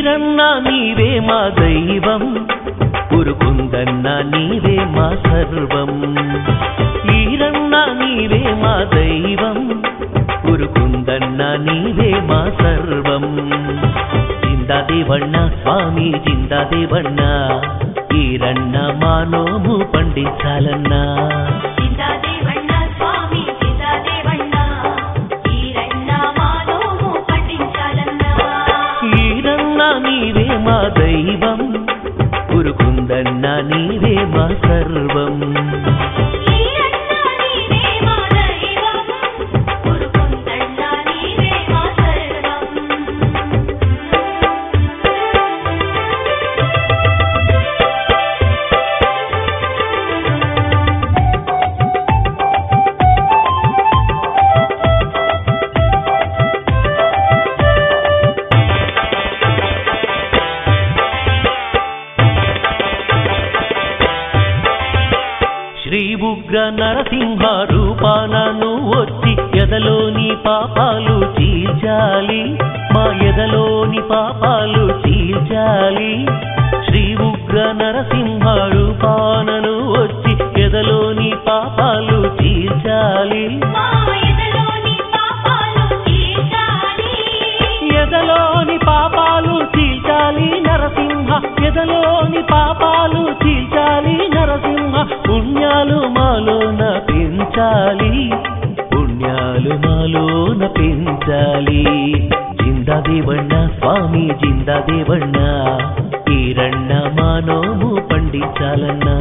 ఈరన్న నీవే మా దైవం, ఉరుకుందన్న నీవే మా సర్వం. ఈరన్న నీవే మా దైవం, ఉరుకుందన్న నీవే మా సర్వం. జిందాదేవಣ್ణ స్వామి జిందాదేవಣ್ణ, ఈరన్న మా నోము పండించాలన్నా. నీవే మా దైవం, ఉరుకుందన్న నీవే మా సర్వం. శ్రీ ఉగ్ర నరసింహ రూపానను వచ్చి ఎదలోని పాపాలు చీల్చాలి, మా ఎదలోని పాపాలు చీల్చాలి. శ్రీ ఉగ్ర నరసింహ రూపానను వచ్చి ఎదలోని పాపాలు చీల్చాలి, ఎదలోని పాపాలు చీల్చాలి నరసింహ, ఎదలోని పాపాలు చీల్చాలి నరసింహ. పుణ్యాలు మాలోన పెంచాలి, పుణ్యాలు మాలోన పెంచాలి. జిందాదేవಣ್ణ స్వామి జిందాదేవಣ್ణ, ఈరన్న మా నోము పండించాలన్నా.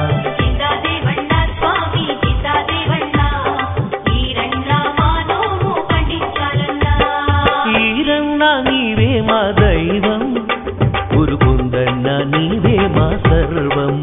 ఈరన్న నీవే మా దైవం, ఉరుకుందన్న నీవే మా సర్వం.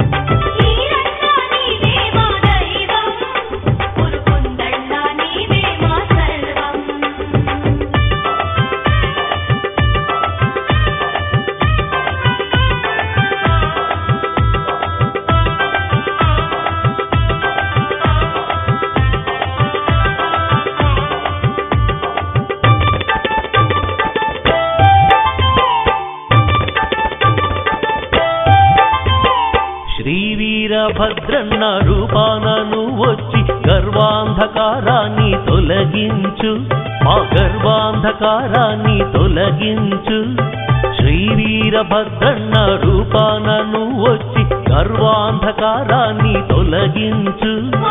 వీరభద్రన్న రూపానను వచ్చి గర్వాంధకారాన్ని తొలగించు, మా గర్వాంధకారాన్ని తొలగించు. శ్రీ వీరభద్రన్న రూపానను వచ్చి గర్వాంధకారాన్ని తొలగించు,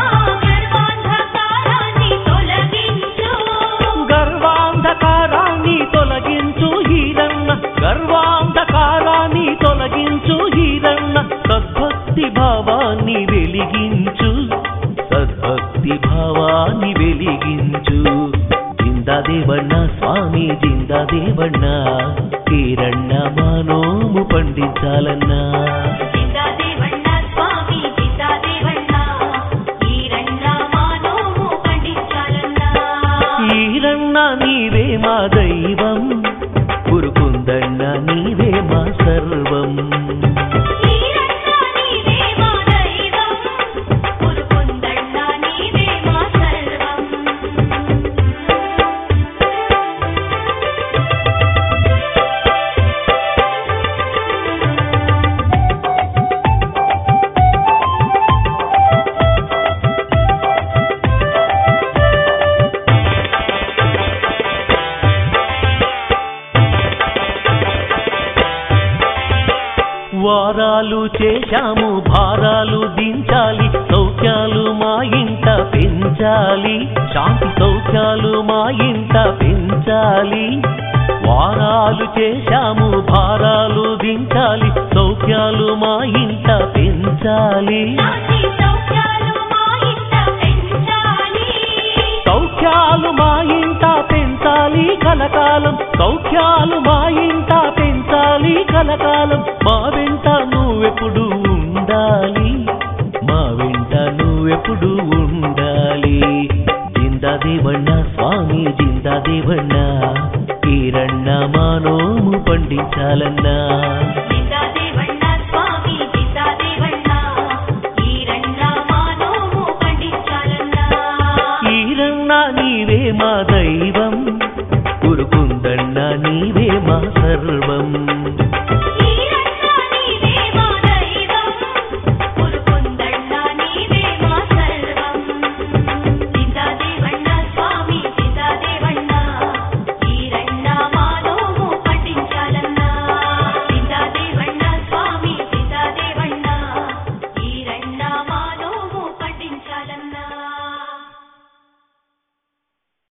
గర్వాంధకారాన్ని తొలగించు ఈరన్న, గర్వాంధకారాన్ని తొలగించు ఈరన్న. సద్భక్తి భావాన్ని వెలిగించు, సద్భక్తి భావాన్ని వెలిగించు. జిందాదేవಣ್ణ స్వామి జిందాదేవಣ್ణ, ఈరన్న మా నోము పండించాలన్నా. ఈరన్న నీవే మా దైవం, ఉరుకుందన్న నీవే మా సర్వం. వారాలు చేశాము భారాలు దించాలి, సౌఖ్యాలు మా ఇంట పెంచాలి, శాంతి సౌఖ్యాలు మా ఇంట పెంచాలి. వారాలు చేశాము భారాలు దించాలి, సౌఖ్యాలు మా ఇంట పెంచాలి, సౌఖ్యాలు మా ఇంట పెంచాలి కలకాలం, సౌఖ్యాలు మా ఇంట పెంచాలి కలకాలం. మా వెంట నువ్వెప్పుడు ఉండాలి, మా వెంట నువ్వెప్పుడు ఉండాలి. జిందాదేవಣ್ణ స్వామి జిందాదేవಣ್ణ, ఈరన్న మా నోము పండించాలన్నా. ఈరన్న నీవే మా దైవం, ఉరుకుందన్న నీవే మా సర్వం.